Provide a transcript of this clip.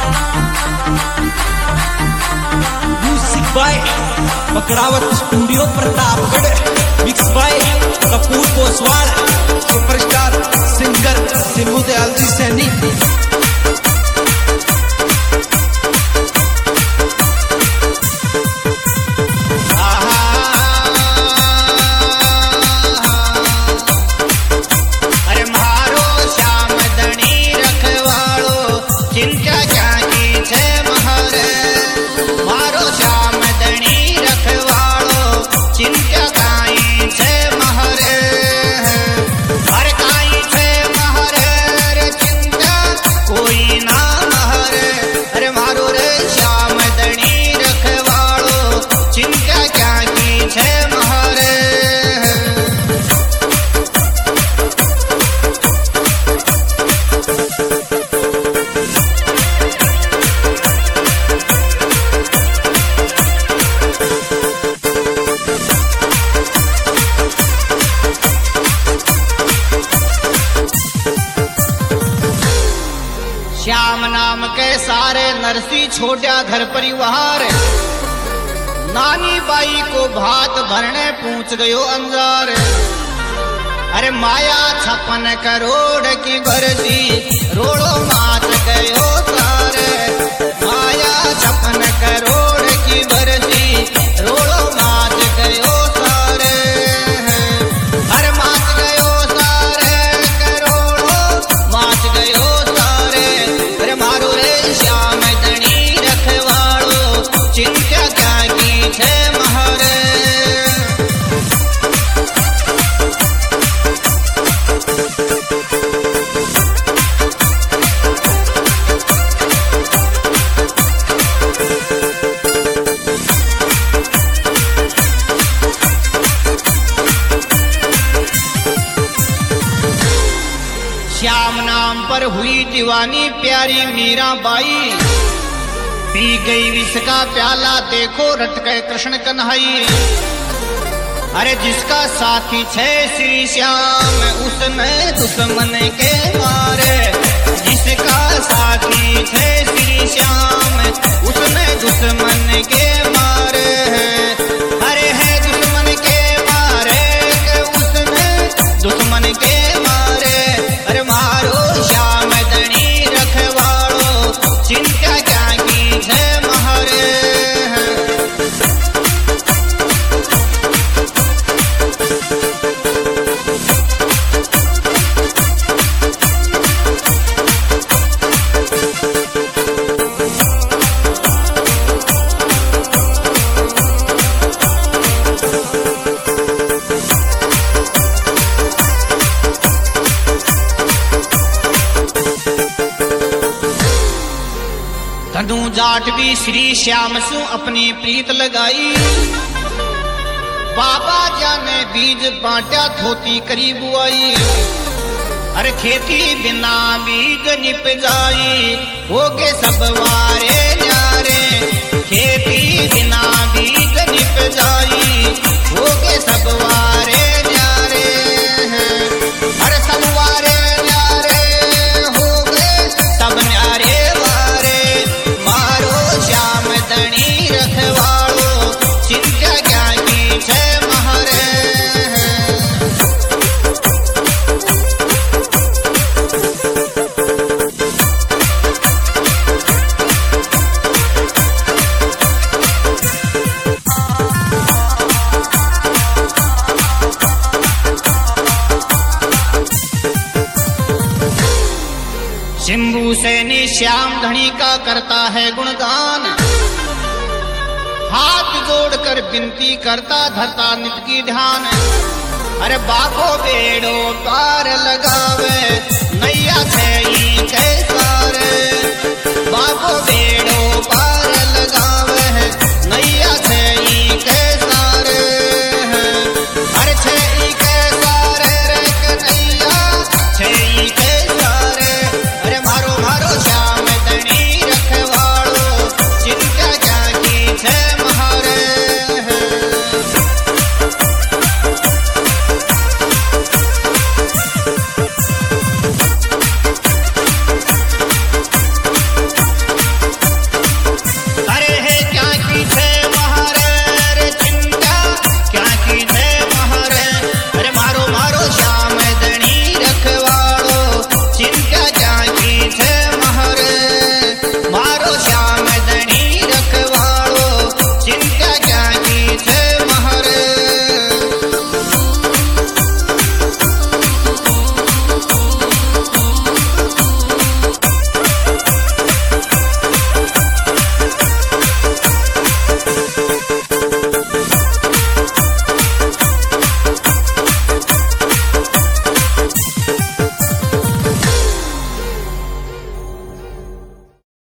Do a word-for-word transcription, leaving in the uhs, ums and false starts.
Bye पकड़ावत studio Pratapgarh, mix by Kapoor Koswal, superstar singer Simu Dayal ji Saini. अरे मारो श्याम धनी रखवाड़ो चिंता क्या की छे महरे, मारो श्याम धनी रखवाड़ो चिंता काई छे महरे, हर काई छे महरे रे चिंता कोई ना महरे। अरे मारो रे श्याम धनी रखवाड़ो चिंता क्या की छे महरे। श्याम नाम के सारे नरसी छोड़ा घर परिवार, नानी बाई को भात भरने पूछ गयो अंजार। अरे माया छप्पन करोड़ की भरती रोड़ो मात गयो सारे, माया छप्पन करोड़ की भरती रोड़ो मात गयो सारे, हर मात गयो सारे करोड़ो मात गयो सारे। अरे मारो रे श्याम धनी रखवाड़ो चिंता क्या की छे महरे। श्याम नाम पर हुई दीवानी प्यारी मीरा बाई, पी गई विष का प्याला देखो रट गए कृष्ण कन्हई। अरे जिसका साथी छे श्री श्याम उसने दुश्मन के मारे, जिसका साथी छे श्री श्याम उसने दुश्मन के मारे। अरे है दुश्मन के मारे के उसने दुश्मन के मारे। अरे मारो श्याम धनी रखवाड़ो चिंता क्या की छे महरे। धनु जाट भी श्री श्याम सु अपनी प्रीत लगाई, बाबा जाने बीज बांटा धोती करी बुआई। अरे खेती बिना बीज निप जाई होगे सब वारे न्यारे, खेती बिना बीज निप जाई होगे सब वारे न्यारे। अरे सब वारे न्यारे होगे सब न्यारे वारे, मारो श्याम धनी रखवाड़ो चिंता क्या की छे महरे। शंभू सैनी श्याम धनी का करता है गुणगान, हाथ जोड़कर विनती करता धरता नित की ध्यान। अरे बाको बेड़ो पार लगावे नैया छे